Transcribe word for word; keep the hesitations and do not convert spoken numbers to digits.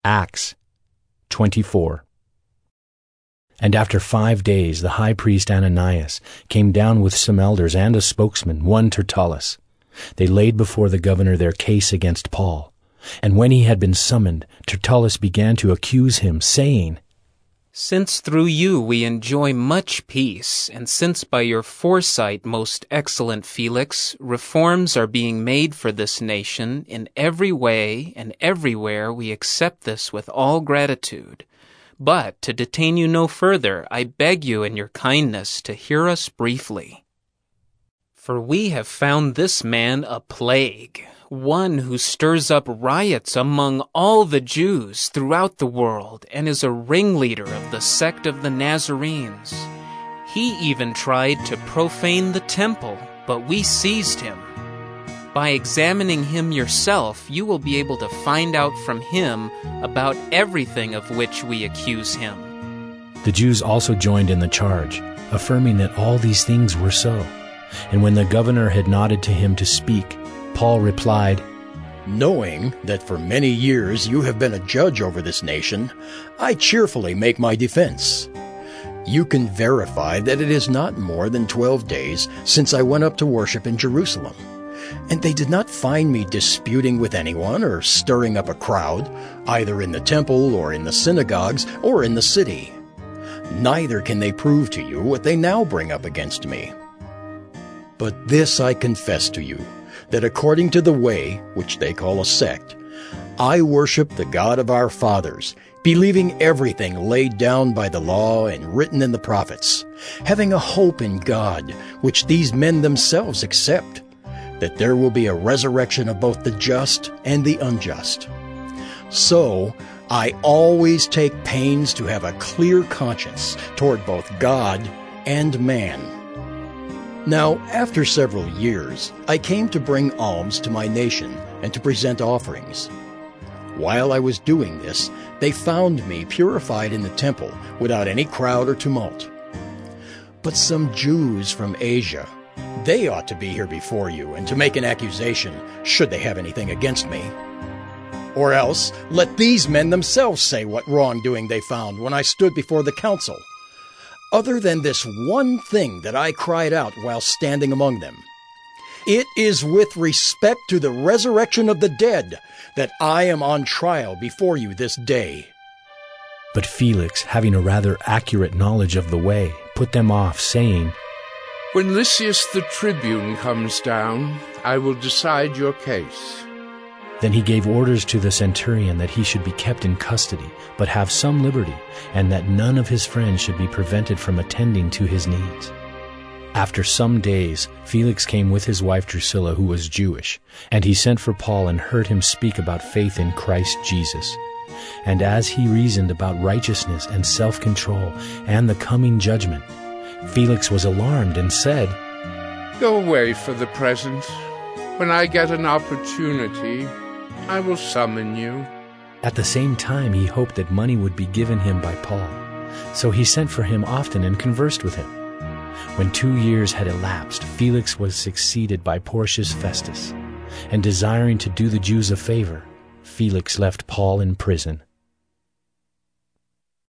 Acts twenty-four. And after five days the high priest Ananias came down with some elders and a spokesman, one Tertullus. They laid before the governor their case against Paul. And when he had been summoned, Tertullus began to accuse him, saying, Since through you we enjoy much peace, and since by your foresight, most excellent Felix, reforms are being made for this nation, in every way and everywhere we accept this with all gratitude. But to detain you no further, I beg you in your kindness to hear us briefly. For we have found this man a plague, one who stirs up riots among all the Jews throughout the world and is a ringleader of the sect of the Nazarenes. He even tried to profane the temple, but we seized him. By examining him yourself, you will be able to find out from him about everything of which we accuse him. The Jews also joined in the charge, affirming that all these things were so. And when the governor had nodded to him to speak, Paul replied, Knowing that for many years you have been a judge over this nation, I cheerfully make my defense. You can verify that it is not more than twelve days since I went up to worship in Jerusalem, and they did not find me disputing with anyone or stirring up a crowd, either in the temple or in the synagogues or in the city. Neither can they prove to you what they now bring up against me. But this I confess to you, that according to the way, which they call a sect, I worship the God of our fathers, believing everything laid down by the law and written in the prophets, having a hope in God, which these men themselves accept, that there will be a resurrection of both the just and the unjust. So I always take pains to have a clear conscience toward both God and man. Now, after several years, I came to bring alms to my nation and to present offerings. While I was doing this, they found me purified in the temple without any crowd or tumult. But some Jews from Asia, they ought to be here before you and to make an accusation, should they have anything against me. Or else, let these men themselves say what wrongdoing they found when I stood before the council, other than this one thing that I cried out while standing among them. It is with respect to the resurrection of the dead that I am on trial before you this day. But Felix, having a rather accurate knowledge of the way, put them off, saying, When Lysias the tribune comes down, I will decide your case. Then he gave orders to the centurion that he should be kept in custody, but have some liberty, and that none of his friends should be prevented from attending to his needs. After some days, Felix came with his wife Drusilla, who was Jewish, and he sent for Paul and heard him speak about faith in Christ Jesus. And as he reasoned about righteousness and self-control and the coming judgment, Felix was alarmed and said, Go away for the present. When I get an opportunity, I will summon you. At the same time, he hoped that money would be given him by Paul. So he sent for him often and conversed with him. When two years had elapsed, Felix was succeeded by Porcius Festus. And desiring to do the Jews a favor, Felix left Paul in prison.